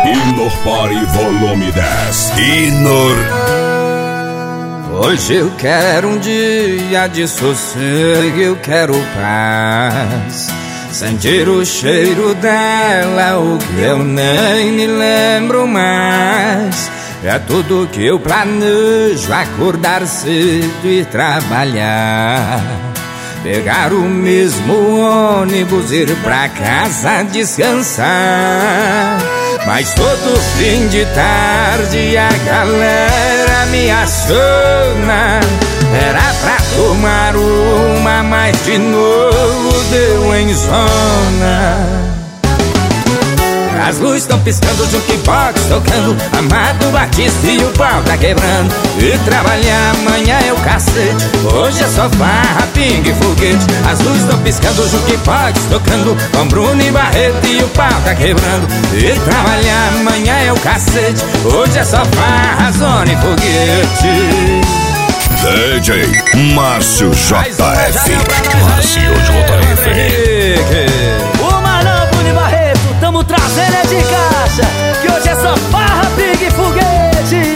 Inor Party Volume 10. Inor. Hoje eu quero um dia de sossego, eu quero paz. Sentir o cheiro dela, o que eu nem me lembro mais. É tudo que eu planejo, acordar cedo e trabalhar. Pegar o mesmo ônibus, ir pra casa descansar. Mas todo fim de tarde a galera me aciona. Era pra tomar uma, mas de novo deu em zona. As luzes estão piscando, o jukebox tocando, Amado Batista e o pau tá quebrando. E trabalhar amanhã é o cacete, hoje é só farra, pingue e foguete. As luzes estão piscando, o jukebox tocando, com Bruno e Barreto e o pau tá quebrando. E trabalhar amanhã é o cacete, hoje é só farra, zona e foguete. DJ Márcio JF. Márcio JF. O Marão, Bruno e Barreto, tamo trazendo é de caixa, que hoje é só farra, pingue e foguete.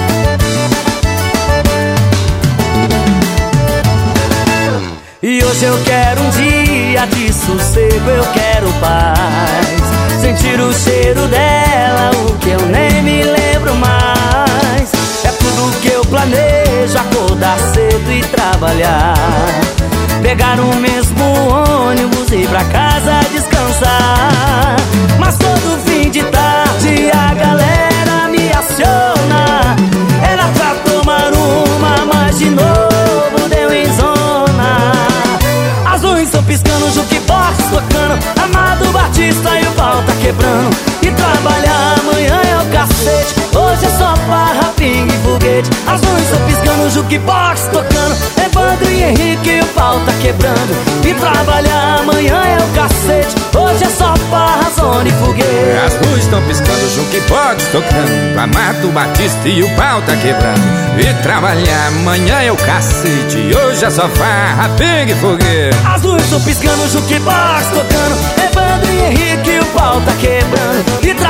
E hoje eu quero um dia de sossego, eu quero paz. Sentir o cheiro dela, o que eu nem me lembro mais. É tudo que eu planejo, acordar cedo e trabalhar. Pegar o mesmo ônibus e ir pra casa descansar. Mas todo fim de tarde a galera me aciona. Era pra tomar uma, mas de novo deu em zona. As luzes estão piscando, o jukebox tocando, Amado Batista e o pau tá quebrando. E trabalhar amanhã é o cacete, hoje é só farra, pingue e foguete. As luzes estão piscando, o jukebox tocando, Evandro e Henrique e o pau tá quebrando. E trabalhar amanhã é o cacete, hoje é só farra, zona e foguete. As luzes estão piscando, o jukebox tocando, Amado Batista e o pau tá quebrando. E trabalhar amanhã é o cacete, hoje é só farra, pingue e foguete. As luzes estão piscando, o jukebox tocando, Evandro e Henrique e o pau tá quebrando. E